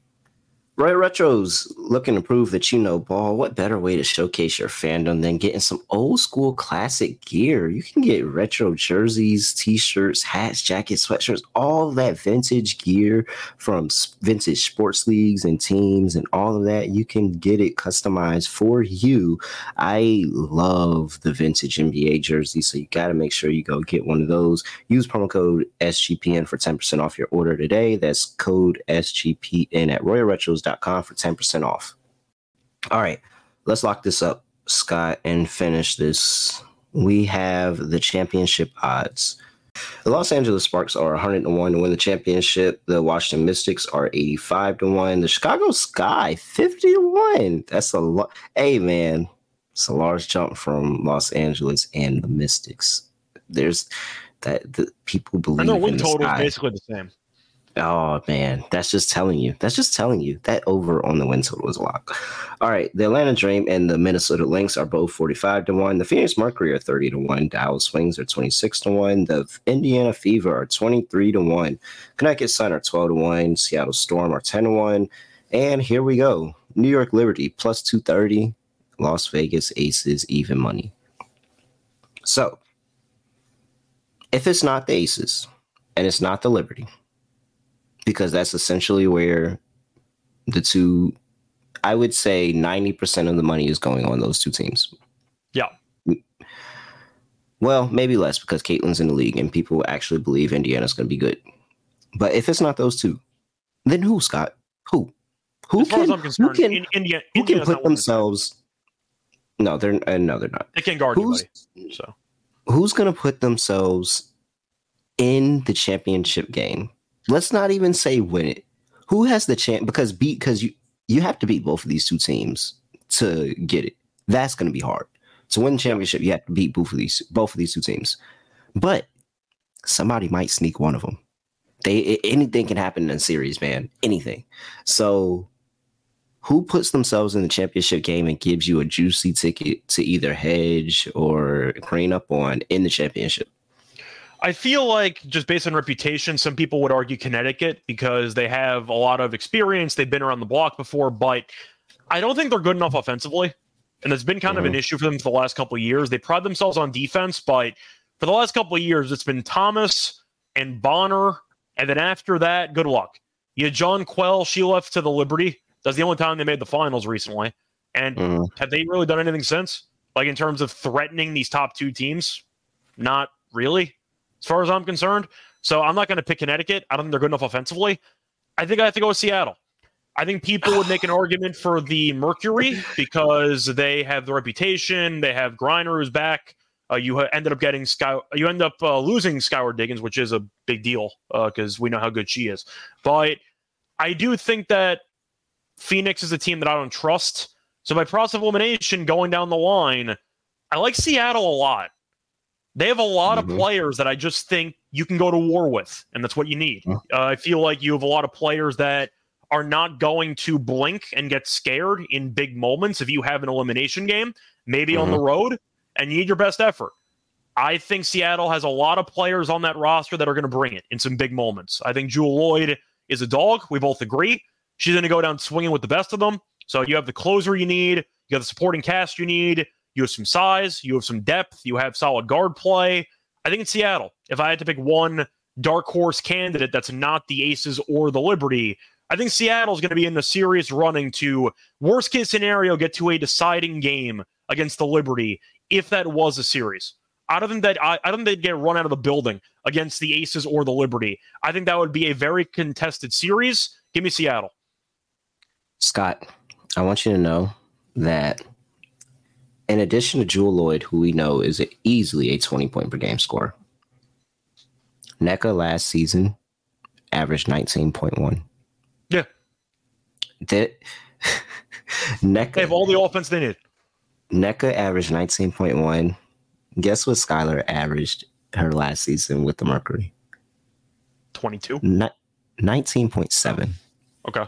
Roy Retro's looking to prove that you know ball. What better way to showcase your fandom than getting some old school classic gear? You can get retro jerseys, t-shirts, hats, jackets, sweatshirts, all that vintage gear from vintage sports leagues and teams and all of that. You can get it customized for you. I love the vintage NBA jersey, so you got to make sure you go get one of those. Use promo code SGPN for 10% off your order today. That's code SGPN at RoyalRetros.com for 10% off. All right, let's lock this up, Scott, and finish this. We have the championship odds. The Los Angeles Sparks are 100-1 to win the championship. The Washington Mystics are 85-1. The Chicago Sky 50-1. That's a lot. Hey, man, it's a large jump from Los Angeles and the Mystics. There's that the people believe. And their win in the total Sky. is basically the same. Oh man, that's just telling you. That's just telling you that over on the win total was a lock. All right, the Atlanta Dream and the Minnesota Lynx are both 45-1. The Phoenix Mercury are 30-1. Dallas Wings are 26-1. The Indiana Fever are 23-1. Connecticut Sun are 12-1. Seattle Storm are 10-1. And here we go. New York Liberty plus 230. Las Vegas Aces even money. So, if it's not the Aces and it's not the Liberty, because that's essentially where the two, I would say 90% of the money is going on those two teams. Yeah. Well, maybe less because Caitlin's in the league and people actually believe Indiana's going to be good. But if it's not those two, then who, Scott? Who? Who as far as I'm concerned, who can put themselves? No, they're not. They can't guard anybody. So who's going to put themselves in the championship game? Let's not even say win it. Who has the chance? Because you have to beat both of these two teams to get it. That's going to be hard. To win the championship, you have to beat both of these two teams. But somebody might sneak one of them. Anything can happen in a series, man. Anything. So who puts themselves in the championship game and gives you a juicy ticket to either hedge or green up on in the championship? I feel like just based on reputation, some people would argue Connecticut because they have a lot of experience. They've been around the block before, but I don't think they're good enough offensively. And it's been kind of an issue for them for the last couple of years. They pride themselves on defense, but for the last couple of years, it's been Thomas and Bonner. And then after that, good luck. You had John Quell. She left to the Liberty. That's the only time they made the finals recently. And have they really done anything since? Like in terms of threatening these top two teams? Not really, as far as I'm concerned. So I'm not going to pick Connecticut. I don't think they're good enough offensively. I think I have to go with Seattle. I think people would make an argument for the Mercury because they have the reputation. They have Griner who's back. You end up losing Skyward Diggins, which is a big deal because we know how good she is. But I do think that Phoenix is a team that I don't trust. So by process of elimination, going down the line, I like Seattle a lot. They have a lot of players that I just think you can go to war with, and that's what you need. I feel like you have a lot of players that are not going to blink and get scared in big moments if you have an elimination game, maybe on the road, and you need your best effort. I think Seattle has a lot of players on that roster that are going to bring it in some big moments. I think Jewell Loyd is a dog. We both agree. She's going to go down swinging with the best of them. So you have the closer you need. You have the supporting cast you need. You have some size. You have some depth. You have solid guard play. I think it's Seattle. If I had to pick one dark horse candidate that's not the Aces or the Liberty, I think Seattle's going to be in the serious running to, worst case scenario, get to a deciding game against the Liberty if that was a series. I don't think they'd get run out of the building against the Aces or the Liberty. I think that would be a very contested series. Give me Seattle. Scott, I want you to know that in addition to Jewell Loyd, who we know is easily a 20-point per game scorer, NECA last season averaged 19.1. Yeah. That NECA, they have all the offense they need. NECA averaged 19.1. Guess what Skylar averaged her last season with the Mercury? 22? 19.7. Okay.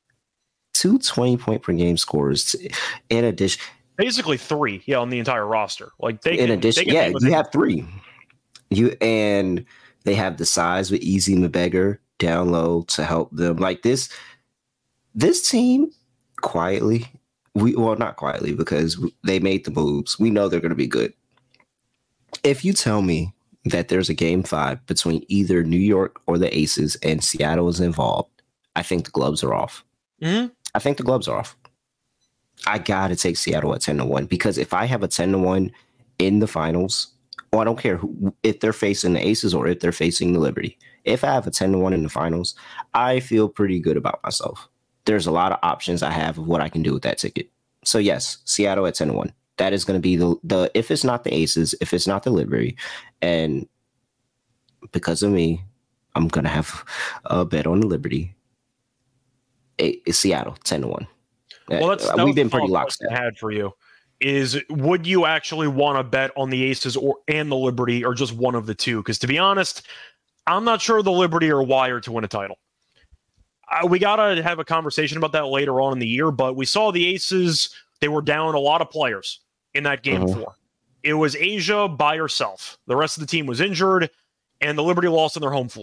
2 20-point per game scorers. In addition, basically 3, on the entire roster. Like you have 3. And they have the size with Easy Mabeggar down low to help them. Like this team quietly, not quietly because they made the moves. We know they're going to be good. If you tell me that there's a game 5 between either New York or the Aces and Seattle is involved, I think the gloves are off. Mm-hmm. I think the gloves are off. I got to take Seattle at 10-1 because if I have a 10-1 in the finals, I don't care if they're facing the Aces or if they're facing the Liberty. If I have a 10-1 in the finals, I feel pretty good about myself. There's a lot of options I have of what I can do with that ticket. So yes, Seattle at 10-1. That is going to be the if it's not the Aces, if it's not the Liberty, and because of me, I'm going to have a bet on the Liberty. It's Seattle 10-1. Well, we've been pretty locked in. Had for you is, would you actually want to bet on the Aces and the Liberty or just one of the two? Because to be honest, I'm not sure the Liberty are wired to win a title. We got to have a conversation about that later on in the year, but we saw the Aces, they were down a lot of players in that game 4. It was Asia by herself. The rest of the team was injured, and the Liberty lost in their home 4.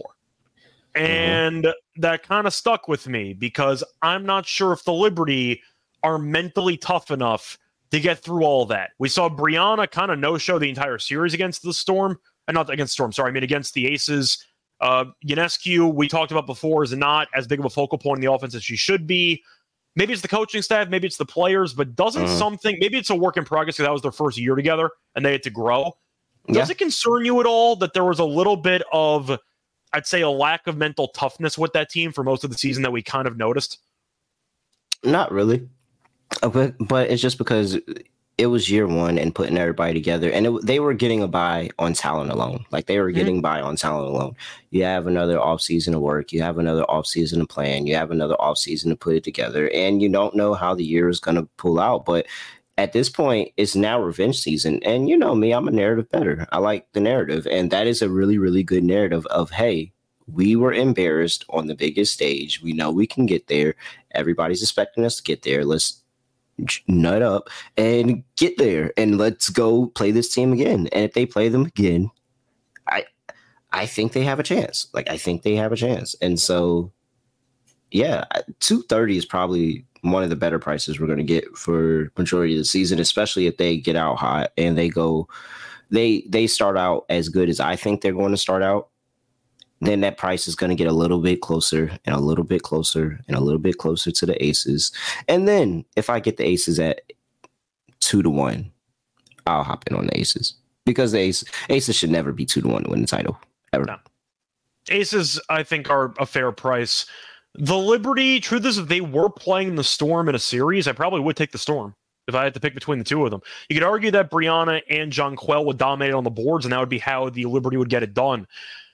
And that kind of stuck with me because I'm not sure if the Liberty are mentally tough enough to get through all that. We saw Brianna kind of no-show the entire series against the Storm. Not against Storm, sorry. I mean, against the Aces. Ionescu, we talked about before, is not as big of a focal point in the offense as she should be. Maybe it's the coaching staff, maybe it's the players, but doesn't something, maybe it's a work in progress because that was their first year together and they had to grow. Does it concern you at all that there was a little bit of, I'd say, a lack of mental toughness with that team for most of the season that we kind of noticed? Not really. But it's just because it was year 1 and putting everybody together, and they were getting a buy on talent alone. Like they were getting by on talent alone. You have another offseason to work. You have another offseason to plan. You have another offseason to put it together, and you don't know how the year is going to pull out. But at this point, it's now revenge season. And you know me, I'm a narrative better. I like the narrative, and that is a really, really good narrative of, hey, we were embarrassed on the biggest stage. We know we can get there. Everybody's expecting us to get there. Let's nut up and get there, and let's go play this team again. And if they play them again, I think they have a chance. Like, I think they have a chance. And so, yeah, 230 is probably one of the better prices we're going to get for majority of the season, especially if they get out hot and they start out as good as I think they're going to start out. Then that price is going to get a little bit closer and a little bit closer and a little bit closer to the Aces. And then if I get the Aces at 2-1, I'll hop in on the Aces because the Aces should never be 2-1 to win the title ever. No. Aces, I think, are a fair price. The Liberty, truth is, if they were playing the Storm in a series, I probably would take the Storm if I had to pick between the two of them. You could argue that Brianna and Jonquel would dominate on the boards, and that would be how the Liberty would get it done.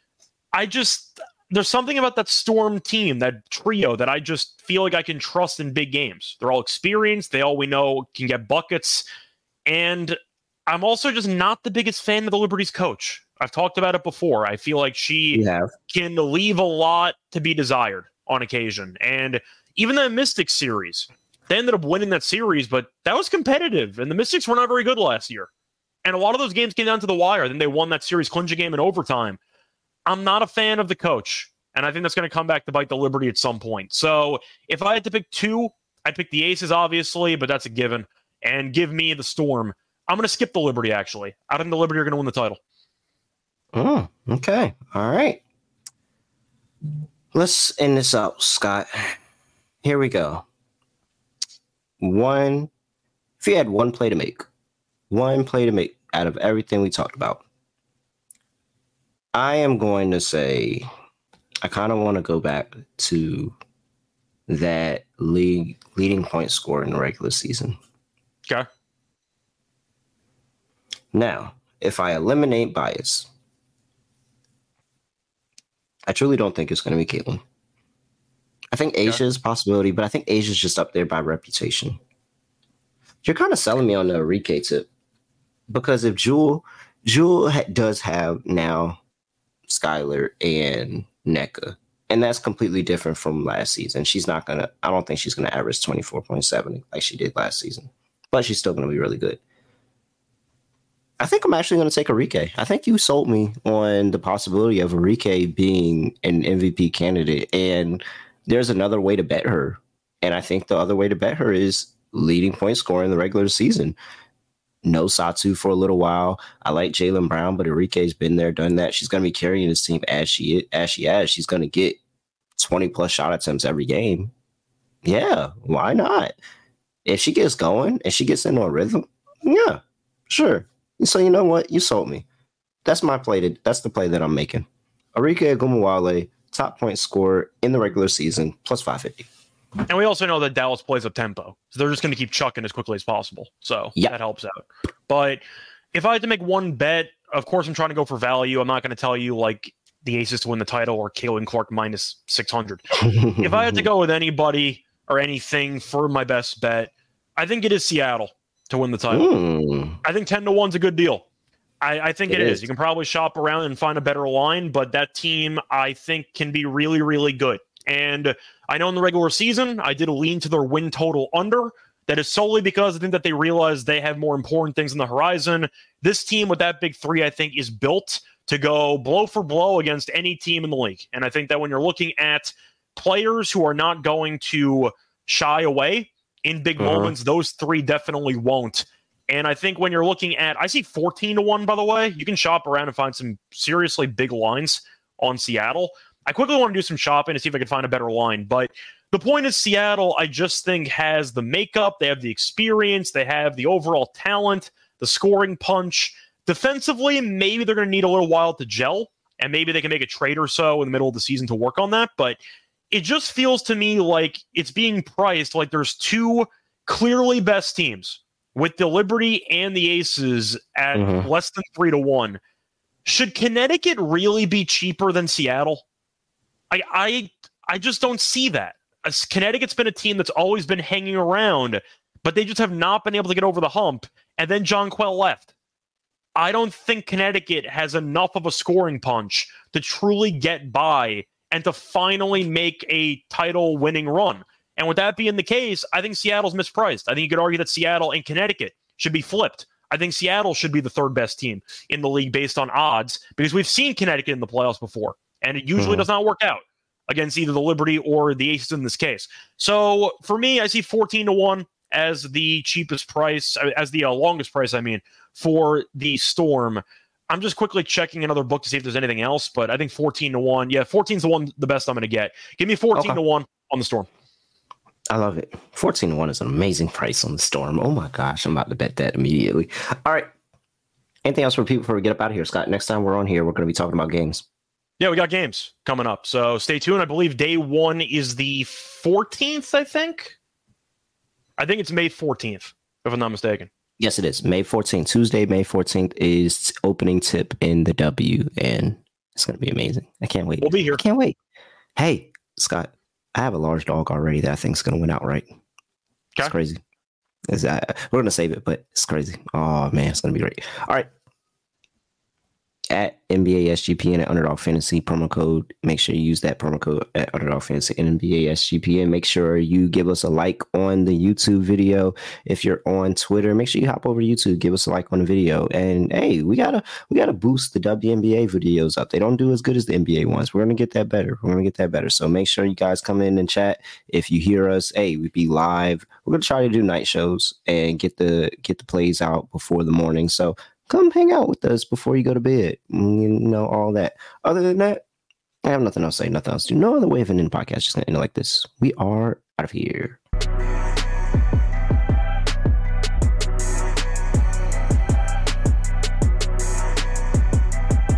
There's something about that Storm team, that trio, that I just feel like I can trust in big games. They're all experienced. They all, we know, can get buckets. And I'm also just not the biggest fan of the Liberty's coach. I've talked about it before. I feel like she can leave a lot to be desired on occasion. And even that Mystics series, they ended up winning that series, but that was competitive. And the Mystics were not very good last year. And a lot of those games came down to the wire. Then they won that series, clinch a game in overtime. I'm not a fan of the coach, and I think that's going to come back to bite the Liberty at some point. So if I had to pick 2, I'd pick the Aces, obviously, but that's a given. And give me the Storm. I'm going to skip the Liberty, actually. I think the Liberty are going to win the title. Oh, okay. All right. Let's end this up, Scott. Here we go. If you had one play to make out of everything we talked about, I am going to say I kind of want to go back to that leading point score in the regular season. Okay. Now, if I eliminate bias, I truly don't think it's going to be Caitlin. I think Asia is a possibility, but I think Asia's just up there by reputation. You're kind of selling me on the Arike tip, because if Jewel does have now Skylar and NECA, and that's completely different from last season. I don't think she's going to average 24.7 like she did last season, but she's still going to be really good. I think I'm actually going to take Arike. I think you sold me on the possibility of Arike being an MVP candidate, and there's another way to bet her. And I think the other way to bet her is leading point scorer in the regular season. No Satu for a little while. I like Jaylen Brown, but Arike's been there, done that. She's going to be carrying this team as she has. She's going to get 20 plus shot attempts every game. Yeah, why not? If she gets going and she gets into a rhythm, yeah, sure. So you know what? You sold me. That's my play. That's the play that I'm making. Arike Ogumawale, top point scorer in the regular season, plus 550. And we also know that Dallas plays up tempo, so they're just going to keep chucking as quickly as possible. So that helps out. But if I had to make one bet, of course, I'm trying to go for value. I'm not going to tell you like the Aces to win the title or Caitlin Clark minus 600. If I had to go with anybody or anything for my best bet, I think it is Seattle to win the title. I think 10-1 is a good deal. I think it is. You can probably shop around and find a better line, but that team, I think, can be really, really good. And I know in the regular season, I did lean to their win total under. That is solely because I think that they realize they have more important things on the horizon. This team with that big three, I think, is built to go blow for blow against any team in the league. And I think that when you're looking at players who are not going to shy away in big moments, those three definitely won't. And I think when you're looking at, I see 14-1, by the way. You can shop around and find some seriously big lines on Seattle. I quickly want to do some shopping to see if I can find a better line. But the point is, Seattle, I just think, has the makeup. They have the experience. They have the overall talent, the scoring punch. Defensively, maybe they're going to need a little while to gel, and maybe they can make a trade or so in the middle of the season to work on that. But it just feels to me like it's being priced like there's two clearly best teams with the Liberty and the Aces at less than 3-1. Should Connecticut really be cheaper than Seattle? I just don't see that. Connecticut's been a team that's always been hanging around, but they just have not been able to get over the hump. And then Jonquel left. I don't think Connecticut has enough of a scoring punch to truly get by and to finally make a title-winning run. And with that being the case, I think Seattle's mispriced. I think you could argue that Seattle and Connecticut should be flipped. I think Seattle should be the third best team in the league based on odds because we've seen Connecticut in the playoffs before, and it usually does not work out against either the Liberty or the Aces in this case. So for me, I see 14-1 as the cheapest price, as the longest price, for the Storm. I'm just quickly checking another book to see if there's anything else, but I think 14-1. Yeah, 14's the one, the best I'm going to get. Give me 14-1 on the Storm. I love it. 14-1 is an amazing price on the Storm. Oh my gosh, I'm about to bet that immediately. All right. Anything else for people before we get up out of here, Scott? Next time we're on here, we're going to be talking about games. Yeah, we got games coming up, so stay tuned. I believe day one is the 14th, I think. I think it's May 14th, if I'm not mistaken. Yes, it is. May 14th. Tuesday, May 14th is opening tip in the W, and it's going to be amazing. I can't wait. We'll be here. I can't wait. Hey, Scott, I have a large dog already that I think is going to win outright. Okay. It's crazy. We're going to save it, but it's crazy. Oh, man, it's going to be great. All right. At NBA SGPN at Underdog Fantasy promo code. Make sure you use that promo code at Underdog Fantasy and NBA SGPN. Make sure you give us a like on the YouTube video. If you're on Twitter, make sure you hop over to YouTube, give us a like on the video. And hey, we gotta boost the WNBA videos up. They don't do as good as the NBA ones. We're gonna get that better. So make sure you guys come in and chat. If you hear us, hey, we be live. We're gonna try to do night shows and get the plays out before the morning. So come hang out with us before you go to bed. You know, all that. Other than that, I have nothing else to say, nothing else to do. No other way of ending the podcast. Just going to end it like this. We are out of here.